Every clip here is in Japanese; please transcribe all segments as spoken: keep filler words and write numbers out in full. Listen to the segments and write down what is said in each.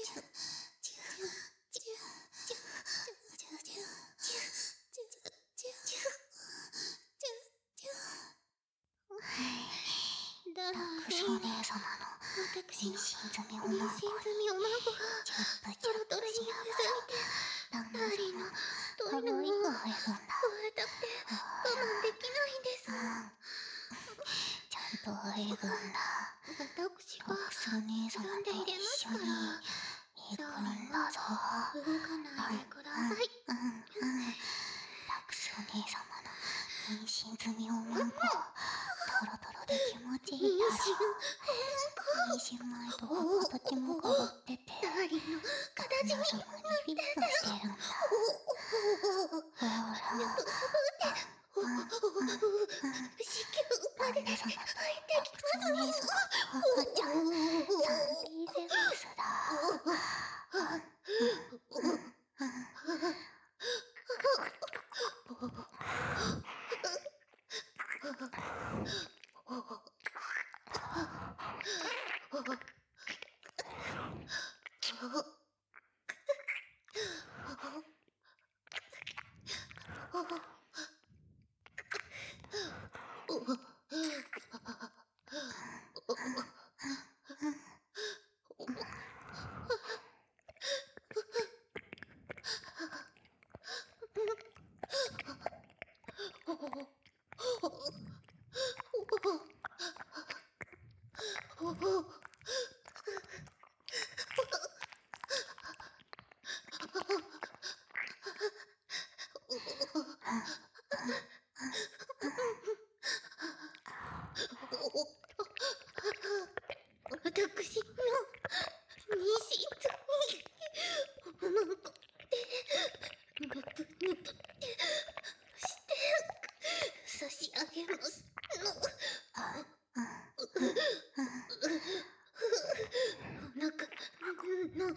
ラクスお姉様の私の妊娠済みお妊まんこ娠済みおまんこがチュップチトュップロトロに崩しながれてら旦ダーリンの那太いのを様可愛い子がいるんだ。 加えたくて我慢できないんです。 うんちゃんと泳ぐんだ。 私がラクスお姉様呼んでと入れますか一緒にら、 行くんだぞ。 動かないでください。 うんうんうんラクスお姉様の妊娠済みおまんこトロトロで気持ちいいだろう。妊娠前とか形も変わっててダーリンの形に旦那様にフィットしてるんだ。ほら子宮まで旦那様と入ってラクスお姉様の赤ちゃんサンリーゼックスだ。うんうんうん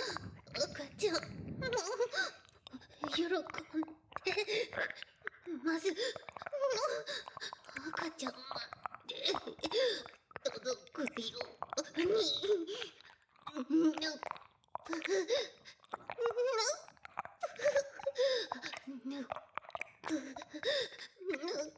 赤ちゃんも喜んでます赤ちゃんまで届くようにぬぬぬぬ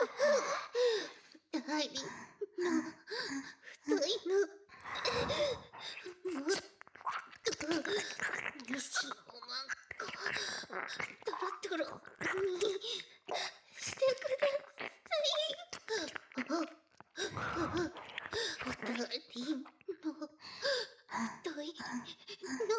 ダイリンの太いのもっと西のまんこトロトロにしてください。おダイリンの太いの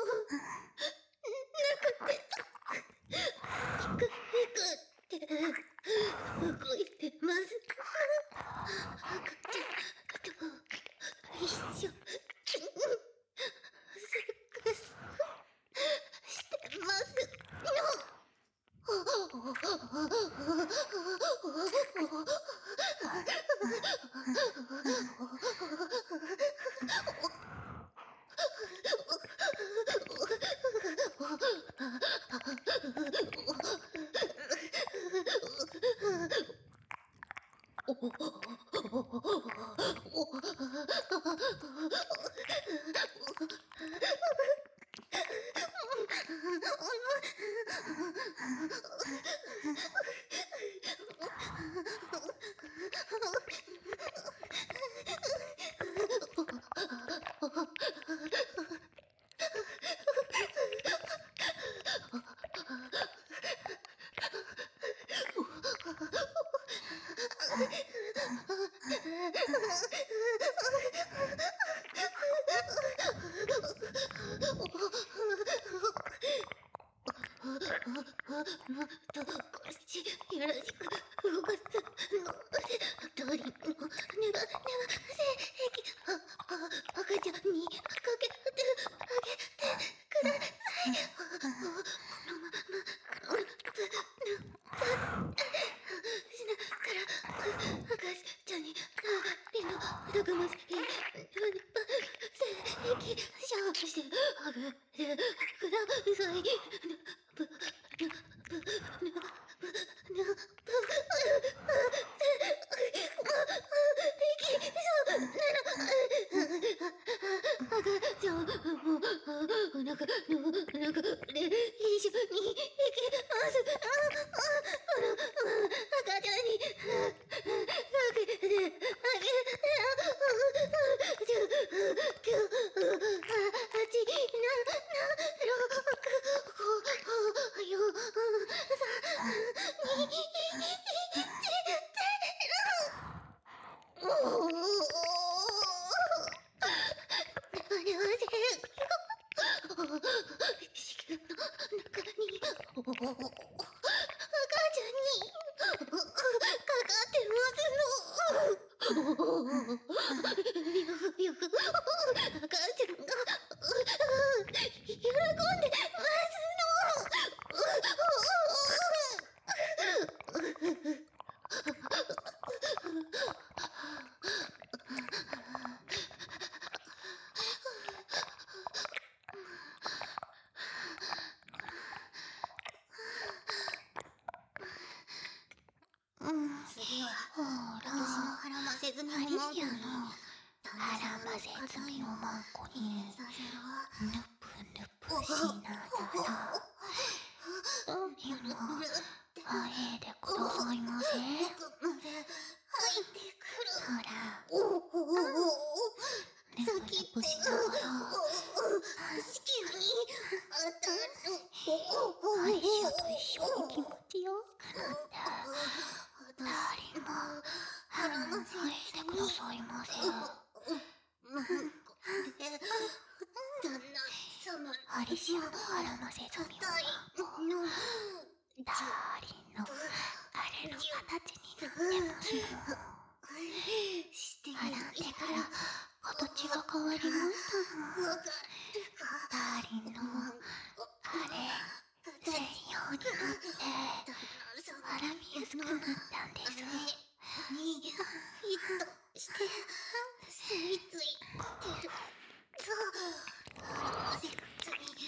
中でヒクヒクって動いてます。赤ちゃんと一緒にセックスしてますもっと少しよろしく動かすのでダイリンのねばねば精液ああ赤ちゃんにかけてあげてください。このままぬぬしながら赤ちゃんにダイリンのたくましいねば精液シャワーしてあげてください。赤ちゃんもお腹の中で一緒に行きます。この赤ちゃんにかけてあげてじゅうきゅうはちななろくごよんさんにいちゼロおおあれはぜ子宮の中に赤ちゃんにかかってますの。よくよく赤ちゃんが喜んでますの。次は私の腹ませずにおまんこに腹ませずにおまんこにさせろ。 ぬぷぬぷしながら海のあえでくださいませ。 奥まで入ってくる。 ほらおおぬぷぬぷしながら子宮に当たる。 愛車と一緒に気持ちよくなったダーリンも腹ませてくださいませ。 まんこで旦那様のアリシアの腹ませずみおまんこのダーリンのあれの形になってますよ。 して洗ってから形が変わりましたの。 わかるか。 ダーリンのあれ専用になって洗みやすくなったんです。 にヒットして吸い付いてる。そう腹ませずに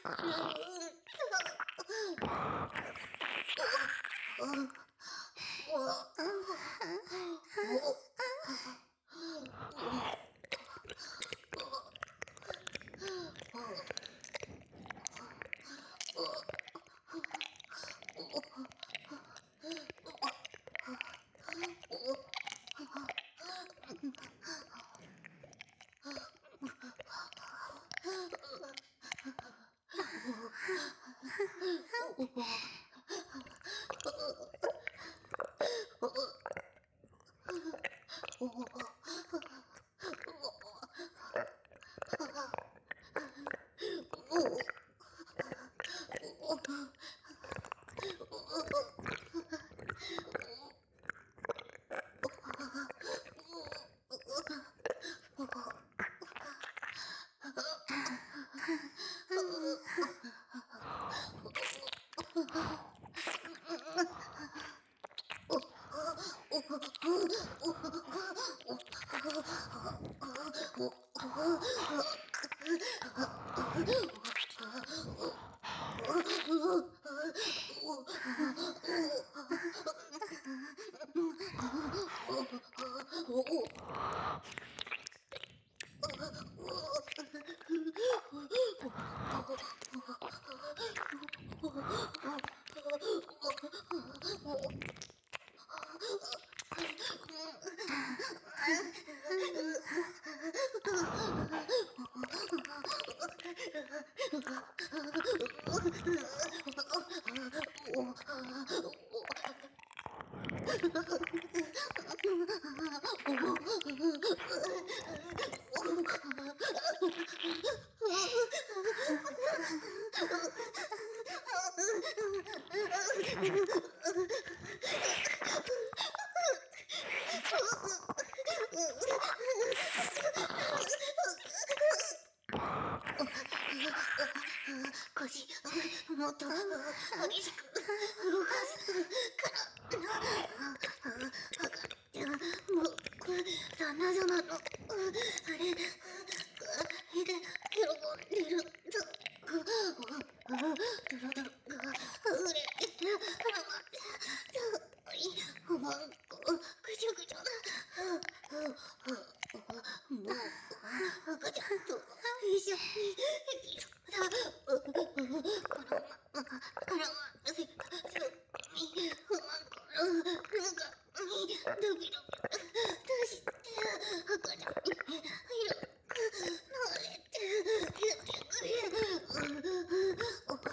腰もっと激しく動かすからな。分かってもう旦那様のあれで喜んでるとドロドロが溢れおまんこぐちゃぐちゃもう赤ちゃんと一緒にいるこのまま絡ませたすみおまんこの中にドキドキ出して赤ちゃんに広く乗れて言ってくれるほら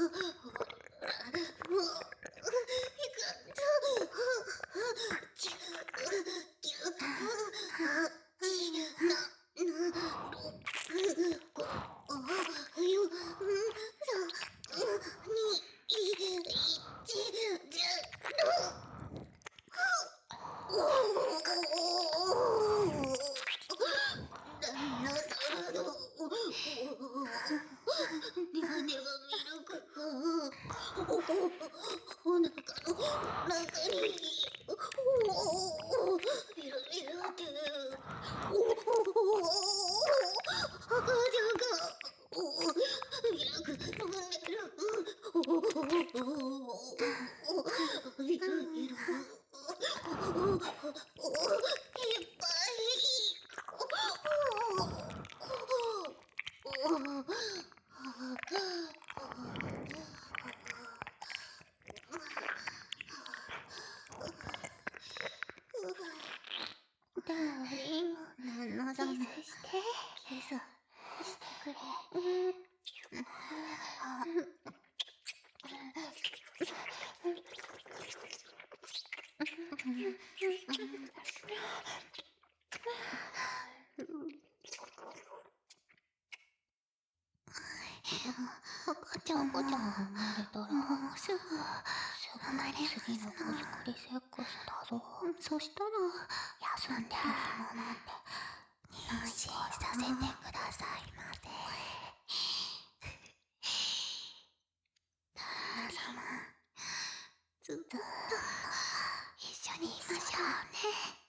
もういかんとちゅきゅはちななろくごよんさんにいちゼロ旦那様のニャネはミルクがお腹の中にビルビルって赤ちゃんがミルク飲んでるビルビルいっぱダーリン、旦那様キスしてキスしてくれ。赤ちゃん赤ちゃん生まれたらもうすぐすぐ生まれ次の子作りセックスだぞ。そしたら休んでる暇なんて妊娠させてくださいませ。旦那様ずっと一緒にいましょうね。